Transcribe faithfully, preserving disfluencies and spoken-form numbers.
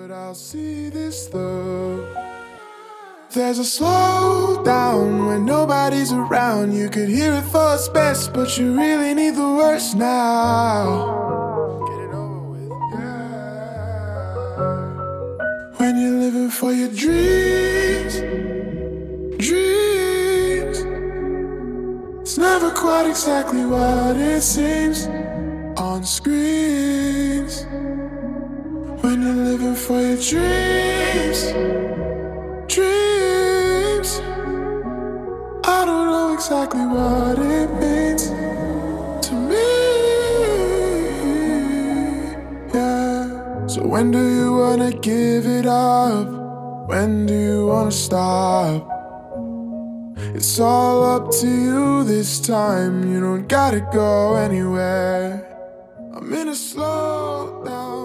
but I'll see this through. There's a slow down when nobody's around. You could hear it for its best, but you really need the worst now. Get it over with, yeah. When you're living for your dreams, dreams, it's never quite exactly what it seems on screens. When you're living for your dreams, dreams, I don't know exactly what it means to me, yeah. So when do you wanna give it up? When do you wanna stop? It's all up to you this time. You don't gotta go anywhere. I'm in a slow down